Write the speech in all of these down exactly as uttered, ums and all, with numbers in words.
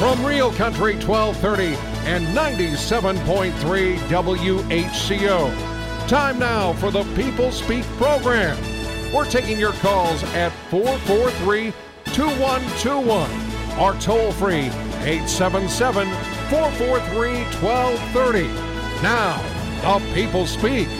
from Real Country twelve thirty and ninety-seven point three W H C O. Time now for the People Speak program. We're taking your calls at four four three, two one two one or toll free eight seven seven, four four three, one two three zero. Now, the People Speak.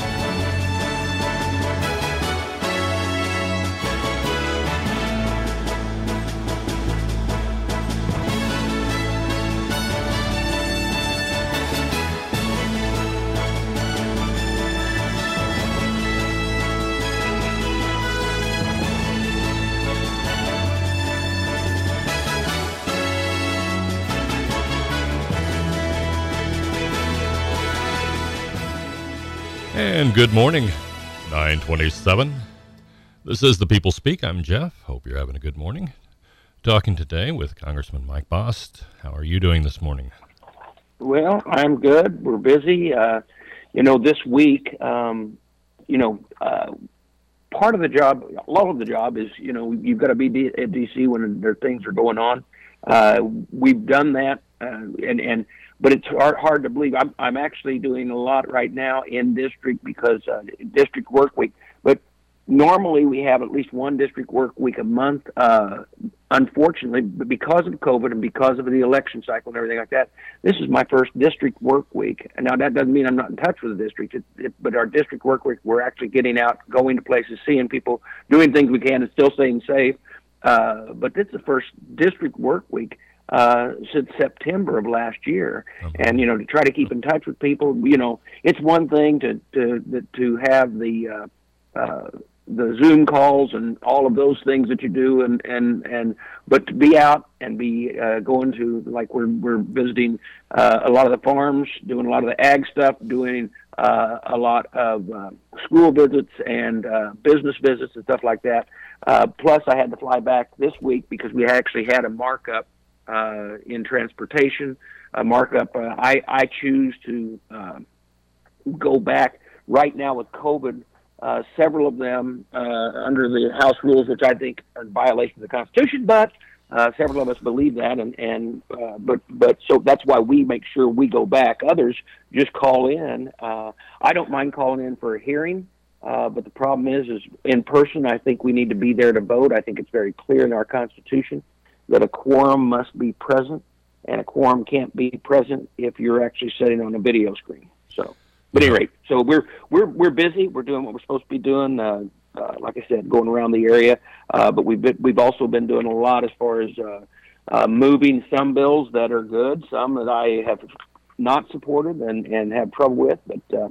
And good morning, nine twenty-seven. This is the People Speak. I'm Jeff. Hope you're having a good morning. Talking today with Congressman Mike Bost. How are you doing this morning? Well, I'm good. We're busy. Uh, you know, this week, um, you know, uh, part of the job, a lot of the job is, you know, you've got to be at D C when there things are going on. Uh, we've done that, uh, and and. But it's hard, hard to believe. I'm, I'm actually doing a lot right now in district because uh, district work week. But normally we have at least one district work week a month. Uh, unfortunately, because of COVID and because of the election cycle and everything like that, this is my first district work week. And now that doesn't mean I'm not in touch with the district, it, it, but our district work week, we're actually getting out, going to places, seeing people, doing things we can and still staying safe. Uh, but this is the first district work week uh since September of last year. Okay. And you know, to try to keep in touch with people, you know, it's one thing to to to have the uh uh the Zoom calls and all of those things that you do, and and and but to be out and be uh going to, like, we're we're visiting uh a lot of the farms, doing a lot of the ag stuff, doing uh a lot of uh, school visits and uh business visits and stuff like that. Uh plus I had to fly back this week because we actually had a markup Uh, in transportation, a markup. Uh, I, I choose to uh, go back right now with COVID. Uh, several of them uh, under the House rules, which I think are in violation of the Constitution, but uh, several of us believe that, and and uh, but but so that's why we make sure we go back. Others just call in. Uh, I don't mind calling in for a hearing. Uh, but the problem is, is in person, I think we need to be there to vote. I think it's very clear in our Constitution that a quorum must be present, and a quorum can't be present if you're actually sitting on a video screen. So, but at any rate, so we're we're we're busy. We're doing what we're supposed to be doing. Uh, uh, like I said, going around the area, uh, but we've been, we've also been doing a lot as far as uh, uh, moving some bills that are good, some that I have not supported and, and have trouble with. But uh,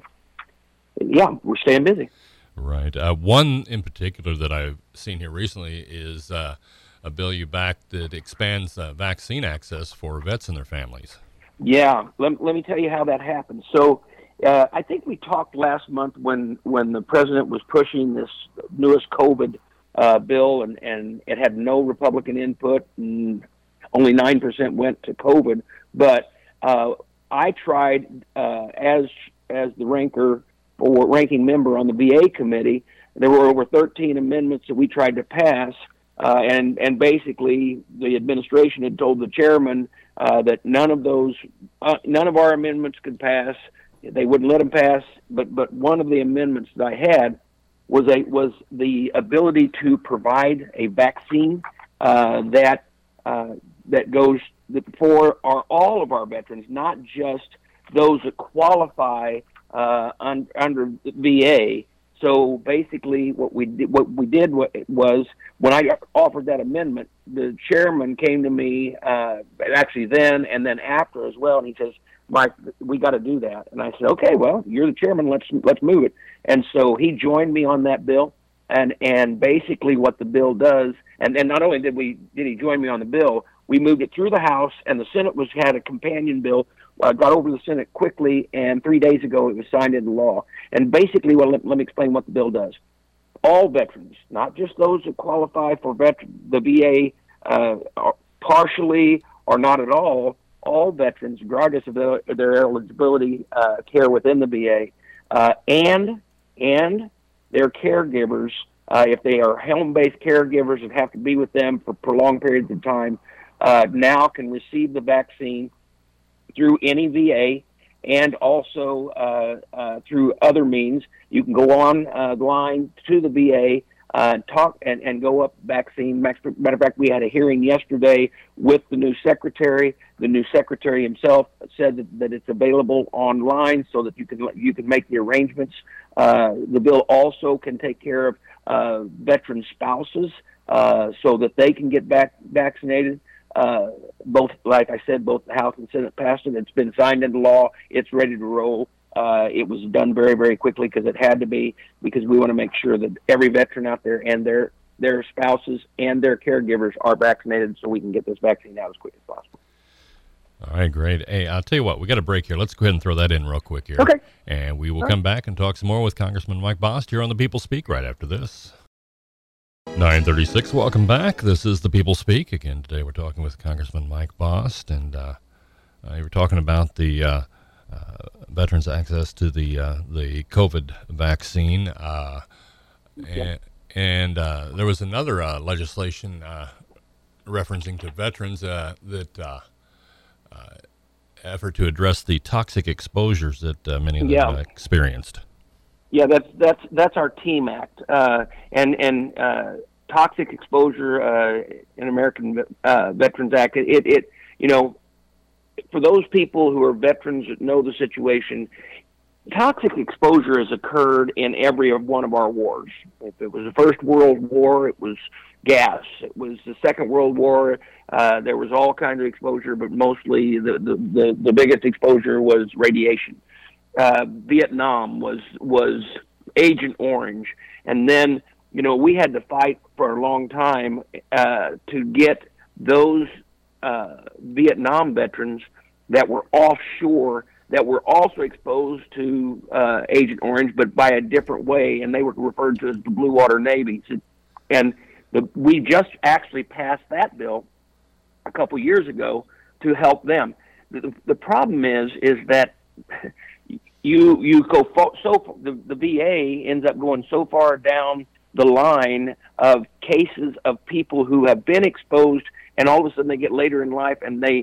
yeah, we're staying busy. Right. Uh, one in particular that I've seen here recently is Uh, a bill you backed that expands uh, vaccine access for vets and their families. Yeah, let, let me tell you how that happened. So uh, I think we talked last month when, when the president was pushing this newest COVID uh, bill, and, and it had no Republican input, and only nine percent went to COVID. But uh, I tried uh, as as the ranker or ranking member on the V A committee. There were over thirteen amendments that we tried to pass. Uh, and, and basically the administration had told the chairman uh, that none of those, uh, none of our amendments could pass. They wouldn't let them pass. But, but one of the amendments that I had was a, was the ability to provide a vaccine uh, that, uh, that goes for our, all of our veterans, not just those that qualify uh, un, under V A. So basically, what we did, what we did was, when I offered that amendment, the chairman came to me, uh, actually then and then after as well, and he says, "Mike, we got to do that." And I said, "Okay, well, you're the chairman. Let's let's move it." And so he joined me on that bill, and and basically what the bill does, and, and not only did we did he join me on the bill, we moved it through the House, and the Senate was had a companion bill. Uh, got over the Senate quickly, and three days ago it was signed into law. And basically, well, let, let me explain what the bill does. All veterans, not just those that qualify for vet- the V A uh, partially or not at all, all veterans, regardless of their, their eligibility, uh, care within the V A, uh, and and their caregivers, uh, if they are home-based caregivers that have to be with them for prolonged periods of time, uh, now can receive the vaccine through any V A and also uh, uh, through other means. You can go on uh, the line to the V A, uh, talk and, and go up vaccine. Matter of fact, we had a hearing yesterday with the new secretary. The new secretary himself said that, that it's available online so that you can you can make the arrangements. Uh, the bill also can take care of uh, veteran spouses uh, so that they can get back vaccinated. Uh, both, like I said, both the House and Senate passed it. It's been signed into law. It's ready to roll. Uh, it was done very, very quickly because it had to be, because we want to make sure that every veteran out there and their their spouses and their caregivers are vaccinated so we can get this vaccine out as quick as possible. All right, great. Hey, I'll tell you what, we got a break here. Let's go ahead and throw that in real quick here. Okay. And we will All come right. back and talk some more with Congressman Mike Bost here on The People Speak right after this. nine thirty-six, welcome back. This is The People Speak. Again, today we're talking with Congressman Mike Bost, and uh, uh, you were talking about the uh, uh, veterans' access to the uh, the COVID vaccine. Uh, Okay. and and uh, there was another uh, legislation uh, referencing to veterans uh, that uh, uh, effort to address the toxic exposures that uh, many of them Yeah. uh, experienced. Yeah, that's that's that's our TEAM Act, uh, and and uh, toxic exposure uh, in American uh, Veterans Act. It, it you know, for those people who are veterans that know the situation, toxic exposure has occurred in every one of our wars. If it was the First World War, it was gas. It was the Second World War. Uh, there was all kinds of exposure, but mostly the the, the, the biggest exposure was radiation. Uh, Vietnam was was Agent Orange, and then you know we had to fight for a long time uh, to get those uh, Vietnam veterans that were offshore that were also exposed to uh, Agent Orange, but by a different way, and they were referred to as the Blue Water Navies. And the, we just actually passed that bill a couple years ago to help them. The, the problem is is that You you go fo- so the, the V A ends up going so far down the line of cases of people who have been exposed, and all of a sudden they get later in life and they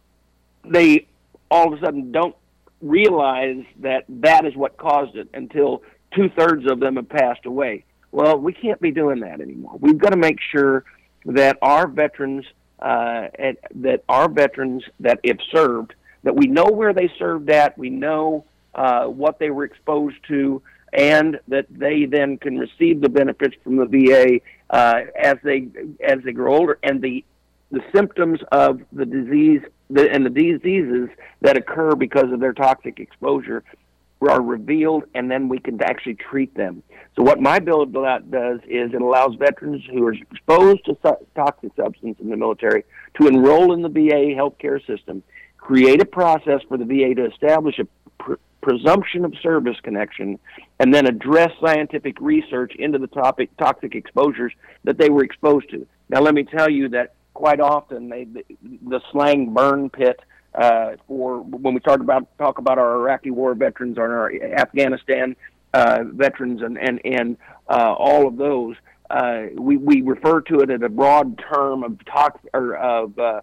they all of a sudden don't realize that that is what caused it until two thirds of them have passed away. Well, we can't be doing that anymore. We've got to make sure that our veterans uh, at, that our veterans that if served, that we know where they served at, we know Uh, what they were exposed to, and that they then can receive the benefits from the V A uh, as they as they grow older, and the the symptoms of the disease the, and the diseases that occur because of their toxic exposure are revealed, and then we can actually treat them. So what my bill does is it allows veterans who are exposed to su- toxic substance in the military to enroll in the V A healthcare system, create a process for the V A to establish a pr- presumption of service connection, and then address scientific research into the topic toxic exposures that they were exposed to. Now, let me tell you that quite often they, the, the slang burn pit uh, for when we talk about talk about our Iraqi war veterans or our Afghanistan uh, veterans and and and uh, all of those, uh, we we refer to it as a broad term of tox or of uh,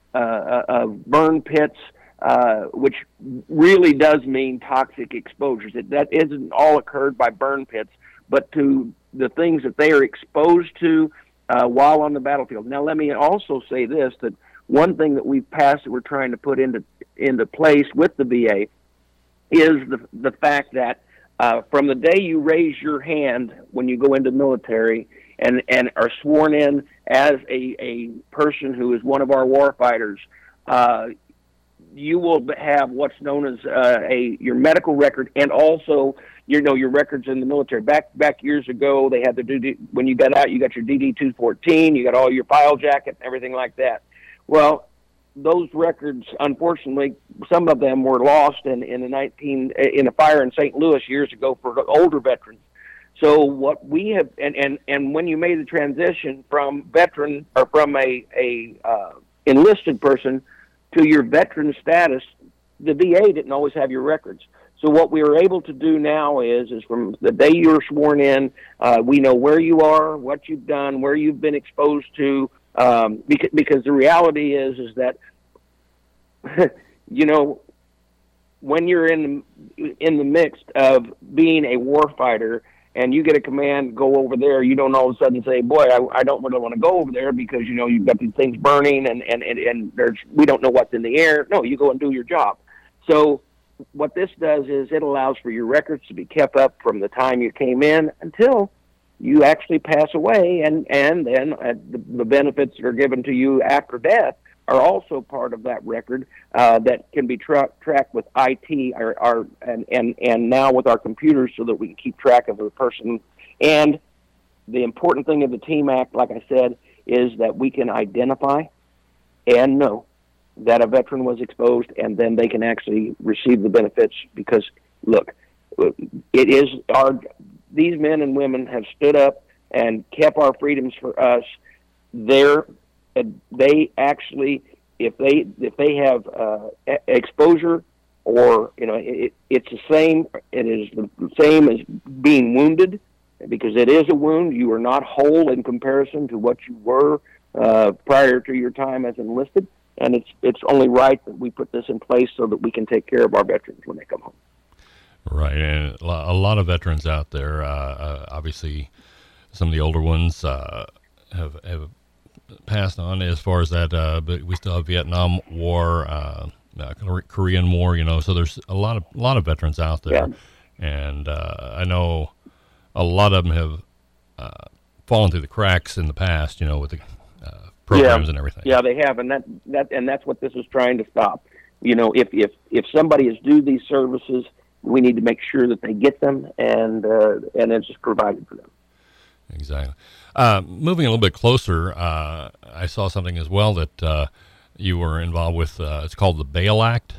uh, of burn pits. Uh, which really does mean toxic exposures. It, that isn't all occurred by burn pits, but to the things that they are exposed to uh, while on the battlefield. Now, let me also say this, that one thing that we've passed that we're trying to put into into place with the V A is the, the fact that uh, from the day you raise your hand when you go into the military and, and are sworn in as a, a person who is one of our war fighters, uh, you will have what's known as uh, a your medical record, and also you know your records in the military. Back back years ago, they had the D D, when you got out, you got your D D two fourteen, you got all your file jacket and everything like that. Well, those records, unfortunately, some of them were lost in in the nineteen in a fire in Saint Louis years ago for older veterans. So what we have, and and and when you made the transition from veteran or from a a uh, enlisted person to your veteran status, the V A didn't always have your records. So what we are able to do now is, is from the day you're sworn in, uh, we know where you are, what you've done, where you've been exposed to, Um, because, because the reality is, is that, you know, when you're in the, in the midst of being a warfighter and you get a command, go over there, you don't all of a sudden say, boy, I, I don't really want to go over there because, you know, you've got these things burning and, and, and, and there's, we don't know what's in the air. No, you go and do your job. So what this does is it allows for your records to be kept up from the time you came in until you actually pass away, and, and then uh, the, the benefits that are given to you after death are also part of that record uh, that can be tra- tracked with I T or, or, and, and, and now with our computers so that we can keep track of the person. And the important thing of the TEAM Act, like I said, is that we can identify and know that a veteran was exposed, and then they can actually receive the benefits because, look, it is our... These men and women have stood up and kept our freedoms for us. They're, they actually, if they if they have uh, exposure, or you know, it, it's the same. It is the same as being wounded, because it is a wound. You are not whole in comparison to what you were uh, prior to your time as enlisted, and it's it's only right that we put this in place so that we can take care of our veterans when they come home. Right, and a lot of veterans out there, uh, uh, obviously some of the older ones uh, have have passed on as far as that, uh, but we still have Vietnam War, uh, uh, Korean War, you know, so there's a lot of a lot of veterans out there, yeah. and uh, I know a lot of them have uh, fallen through the cracks in the past, you know, with the uh, programs yeah. and everything. Yeah, they have, and that, that and that's what this is trying to stop. You know, if, if, if somebody is due these services, we need to make sure that they get them, and uh, and it's just provided for them. Exactly. Uh, moving a little bit closer, uh, I saw something as well that uh, you were involved with. Uh, it's called the Bail Act.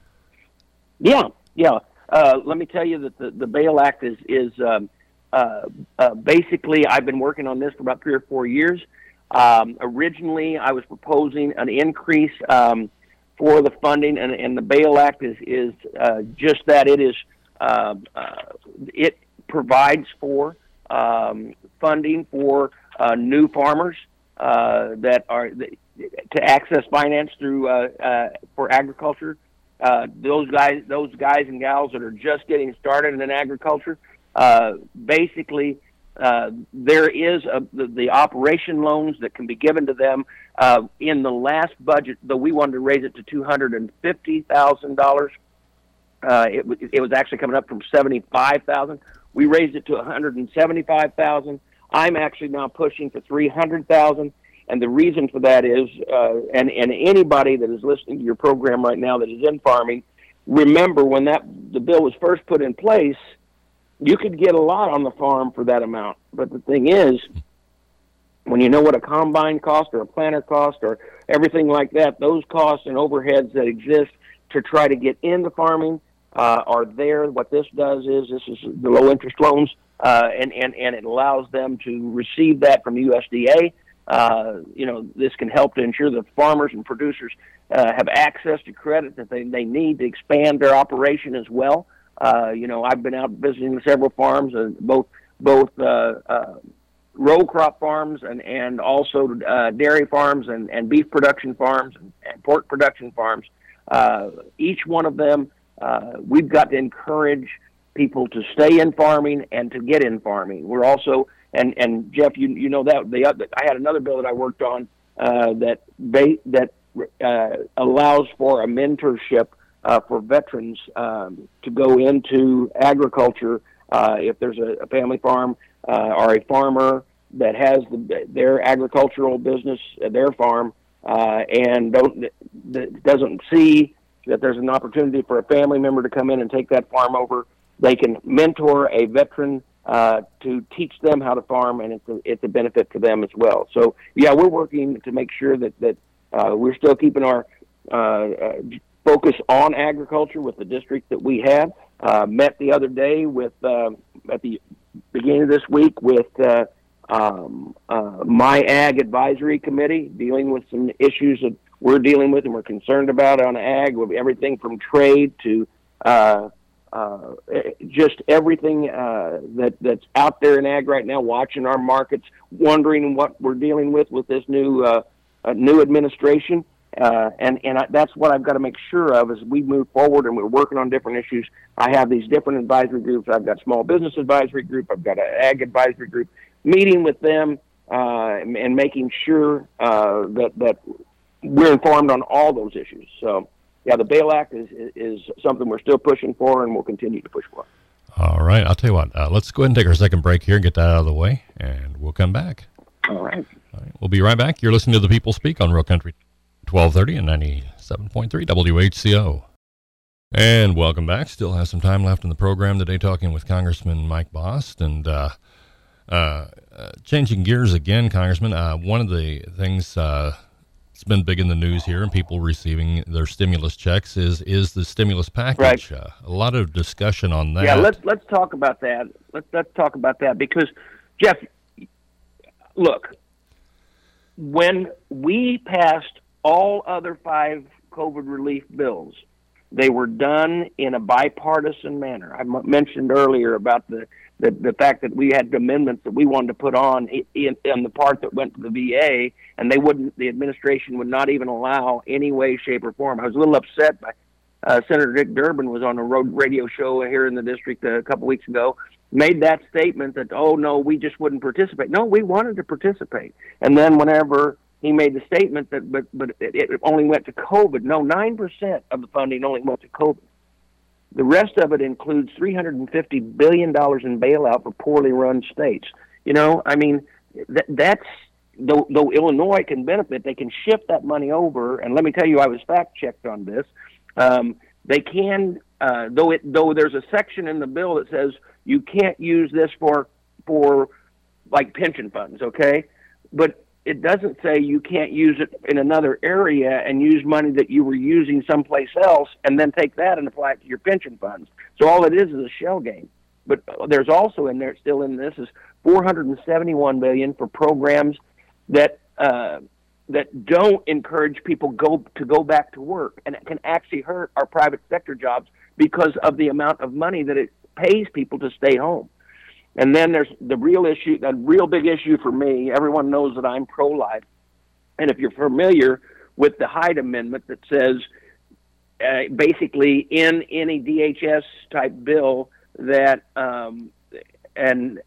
Yeah, yeah. Uh, let me tell you that the, the Bail Act is is um, uh, uh, basically, I've been working on this for about three or four years. Um, originally, I was proposing an increase um, for the funding, and, and the Bail Act is is uh, just that. It is uh, uh, it provides for um, funding for uh, new farmers uh, that are to access finance through uh, uh, for agriculture. Uh, those guys, those guys and gals that are just getting started in agriculture, uh, basically. Uh, there is a, the, the operation loans that can be given to them. Uh, in the last budget, though we wanted to raise it to two hundred fifty thousand dollars, uh, it, it was actually coming up from seventy-five thousand dollars. We raised it to one hundred seventy-five thousand dollars. I'm actually now pushing for three hundred thousand dollars. And the reason for that is, uh, and, and anybody that is listening to your program right now that is in farming, remember when that the bill was first put in place, you could get a lot on the farm for that amount. But the thing is, when you know what a combine cost or a planter cost or everything like that, those costs and overheads that exist to try to get into farming uh, are there. What this does is this is the low interest loans, uh, and, and, and it allows them to receive that from U S D A. Uh, you know, this can help to ensure that farmers and producers uh, have access to credit that they, they need to expand their operation as well. Uh, you know, I've been out visiting several farms, uh, both both uh, uh, row crop farms and and also uh, dairy farms and, and beef production farms and, and pork production farms. Uh, each one of them, uh, we've got to encourage people to stay in farming and to get in farming. We're also and and Jeff, you you know that the I had another bill that I worked on uh, that ba- that uh, allows for a mentorship. Uh, for veterans um, to go into agriculture, uh, if there's a, a family farm uh, or a farmer that has the, their agricultural business, uh, their farm, uh, and don't that doesn't see that there's an opportunity for a family member to come in and take that farm over, they can mentor a veteran uh, to teach them how to farm, and it's a, it's a benefit for them as well. So, yeah, we're working to make sure that, that uh, we're still keeping our uh, uh, focus on agriculture with the district that we have. Uh, met the other day with, uh, at the beginning of this week with uh, um, uh, My Ag Advisory Committee, dealing with some issues that we're dealing with and we're concerned about on ag, with everything from trade to uh, uh, just everything uh, that, that's out there in ag right now, watching our markets, wondering what we're dealing with with this new uh, a new administration. Uh, and and I, that's what I've got to make sure of as we move forward and we're working on different issues. I have these different advisory groups. I've got small business advisory group. I've got an ag advisory group, meeting with them uh, and, and making sure uh, that, that we're informed on all those issues. So, yeah, the Bail Act is, is something we're still pushing for and we'll continue to push for. All right. I'll tell you what, uh, let's go ahead and take our second break here and get that out of the way, and we'll come back. All right. All right. We'll be right back. You're listening to The People Speak on Real Country twelve thirty and ninety-seven point three W H C O. And welcome back. Still have some time left in the program today talking with Congressman Mike Bost. And uh, uh, uh, changing gears again, Congressman, uh, one of the things uh, that's been big in the news here and people receiving their stimulus checks is is the stimulus package. Right. Uh, a lot of discussion on that. Yeah, let's let's talk about that. Let's let's talk about that because, Jeff, look, when we passed all other five COVID relief bills, they were done in a bipartisan manner. I m- mentioned earlier about the, the, the fact that we had amendments that we wanted to put on in, in the part that went to the V A, and they wouldn't. The administration would not even allow any way, shape, or form. I was a little upset by uh, Senator Dick Durbin was on a road radio show here in the district a couple weeks ago, made that statement that, oh, no, we just wouldn't participate. No, we wanted to participate. And then whenever he made the statement that, but but it, it only went to COVID. No, nine percent of the funding only went to COVID. The rest of it includes three hundred fifty billion dollars in bailout for poorly run states. You know, I mean, that, that's, though, though Illinois can benefit, they can shift that money over. And let me tell you, I was fact-checked on this. Um, they can, uh, though it though there's a section in the bill that says you can't use this for, for like pension funds, okay? But it doesn't say you can't use it in another area and use money that you were using someplace else and then take that and apply it to your pension funds. So all it is is a shell game. But there's also in there, still in this, is four hundred seventy-one billion dollars for programs that uh, that don't encourage people go to go back to work, and it can actually hurt our private sector jobs because of the amount of money that it pays people to stay home. And then there's the real issue, the real big issue for me. Everyone knows that I'm pro-life. And if you're familiar with the Hyde Amendment that says uh, basically in any D H S type bill that, um, and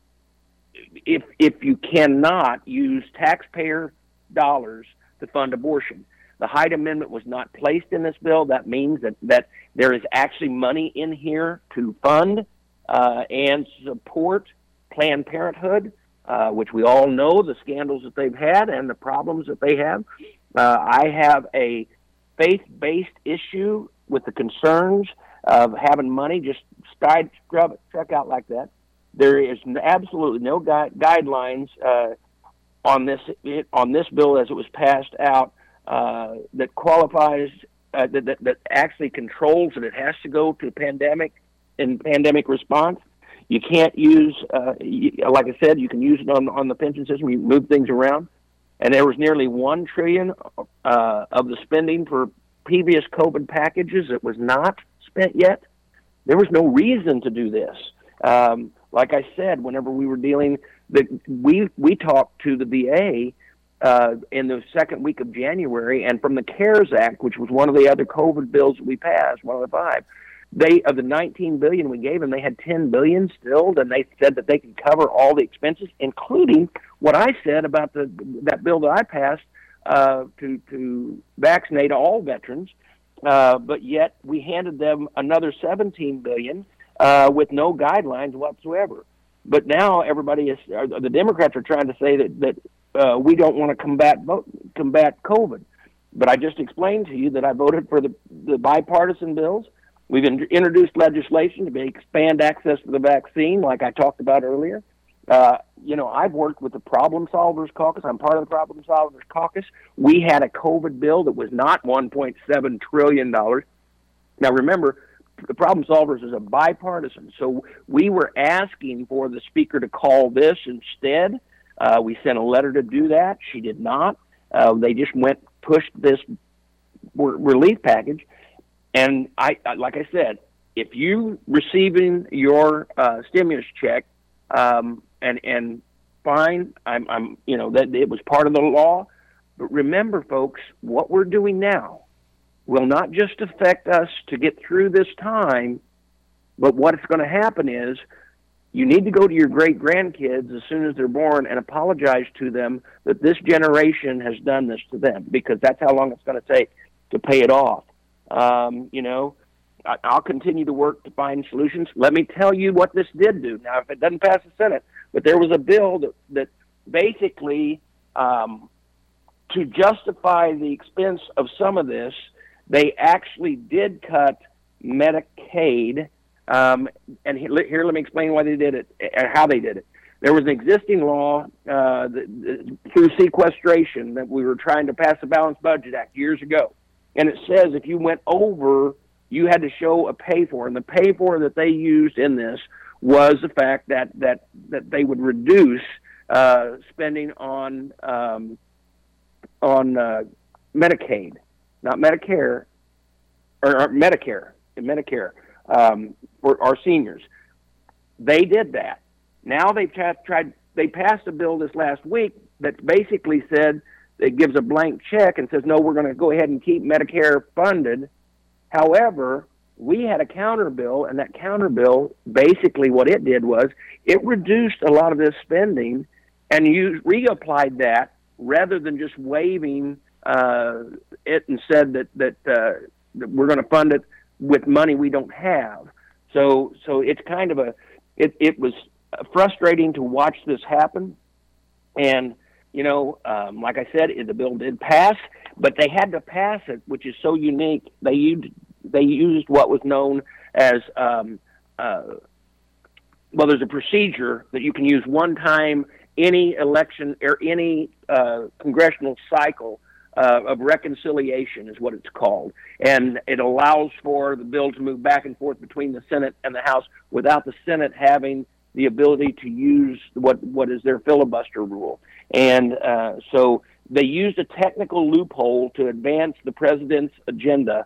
if if you cannot use taxpayer dollars to fund abortion. The Hyde Amendment was not placed in this bill. That means that, that there is actually money in here to fund Uh, and support Planned Parenthood, uh, which we all know the scandals that they've had and the problems that they have. Uh, I have a faith-based issue with the concerns of having money just stride, scrub, struck out like that. There is absolutely no gui- guidelines uh, on this on this bill as it was passed out uh, that qualifies uh, that, that that actually controls that it has to go to pandemic. In pandemic response, you can't use, uh, you, like I said, you can use it on on the pension system. You move things around, and there was nearly one trillion uh, of the spending for previous COVID packages that was not spent yet. There was no reason to do this. Um, like I said, whenever we were dealing, the we we talked to the V A uh, in the second week of January, and from the CARES Act, which was one of the other COVID bills that we passed, one of the five. They of the nineteen billion we gave them, they had ten billion still, and they said that they could cover all the expenses, including what I said about the that bill that I passed uh, to to vaccinate all veterans. Uh, but yet we handed them another seventeen billion uh, with no guidelines whatsoever. But now everybody is uh, the Democrats are trying to say that that uh, we don't want to combat combat COVID. But I just explained to you that I voted for the the bipartisan bills. We've in- introduced legislation to expand access to the vaccine, like I talked about earlier. Uh, you know, I've worked with the Problem Solvers Caucus. I'm part of the Problem Solvers Caucus. We had a COVID bill that was not one point seven trillion dollars. Now, remember, the Problem Solvers is a bipartisan, so we were asking for the Speaker to call this instead. Uh, we sent a letter to do that. She did not. Uh, they just went, pushed this re- relief package. And I, like I said, if you receiving your uh, stimulus check, um, and and fine, I'm, I'm, you know, that it was part of the law. But remember, folks, what we're doing now will not just affect us to get through this time, but what's going to happen is you need to go to your great-grandkids as soon as they're born and apologize to them that this generation has done this to them, because that's how long it's going to take to pay it off. Um, you know, I, I'll continue to work to find solutions. Let me tell you what this did do. Now, if it doesn't pass the Senate, but there was a bill that, that basically, um, to justify the expense of some of this, they actually did cut Medicaid. Um, and here, here, let me explain why they did it and how they did it. There was an existing law uh, that, through sequestration that we were trying to pass the Balanced Budget Act years ago. And it says if you went over, you had to show a pay-for. And the pay-for that they used in this was the fact that, that, that they would reduce uh, spending on, um, on uh, Medicaid, not Medicare, or, or Medicare, Medicare. Um, for our seniors. They did that. Now they've tried, tried, they passed a bill this last week that basically said, it gives a blank check and says, no, we're going to go ahead and keep Medicare funded. However, we had a counter bill, and that counter bill, basically what it did was it reduced a lot of this spending and used, reapplied that rather than just waiving uh, it and said that, that, uh, that we're going to fund it with money we don't have. So so it's kind of a, it, it was frustrating to watch this happen. And, you know, um, like I said, the bill did pass, but they had to pass it, which is so unique. They used, they used what was known as, um, uh, well, there's a procedure that you can use one time any election or any uh, congressional cycle. Uh, of reconciliation is what it's called. And it allows for the bill to move back and forth between the Senate and the House without the Senate having the ability to use what, what is their filibuster rule. And uh, so they used a technical loophole to advance the president's agenda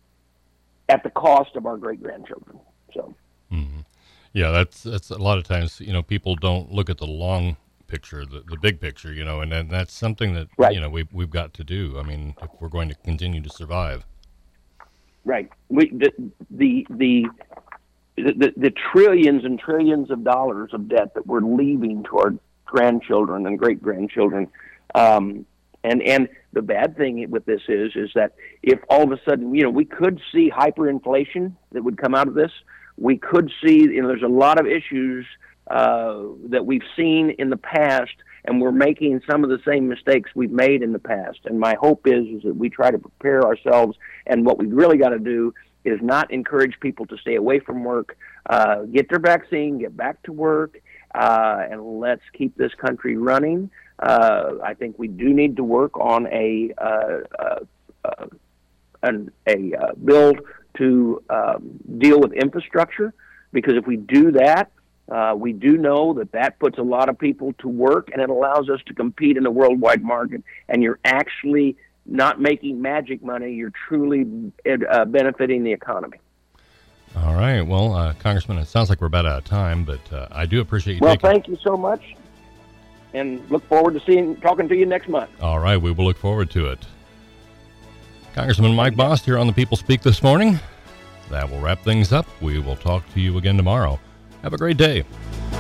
at the cost of our great-grandchildren. So, mm-hmm. Yeah, that's, that's a lot of times, you know, people don't look at the long picture, the, the big picture, you know, and, and that's something that, right. you know, we've, we've got to do. I mean, if we're going to continue to survive. Right. We, the, the, the, the, the trillions and trillions of dollars of debt that we're leaving to our grandchildren and great-grandchildren. Um, and, and the bad thing with this is, is that if all of a sudden, you know, we could see hyperinflation that would come out of this. We could see, you know, there's a lot of issues Uh, that we've seen in the past, and we're making some of the same mistakes we've made in the past. And my hope is, is that we try to prepare ourselves, and what we've really got to do is not encourage people to stay away from work, uh, get their vaccine, get back to work, uh, and let's keep this country running. Uh, I think we do need to work on a uh, uh, uh, an, a uh, bill to um, deal with infrastructure, because if we do that, Uh, we do know that that puts a lot of people to work, and it allows us to compete in a worldwide market. And you're actually not making magic money. You're truly uh, benefiting the economy. All right. Well, uh, Congressman, it sounds like we're about out of time, but uh, I do appreciate you well, taking... thank you so much, and look forward to seeing, talking to you next month. All right. We will look forward to it. Congressman Mike Bost here on The People Speak this morning. That will wrap things up. We will talk to you again tomorrow. Have a great day.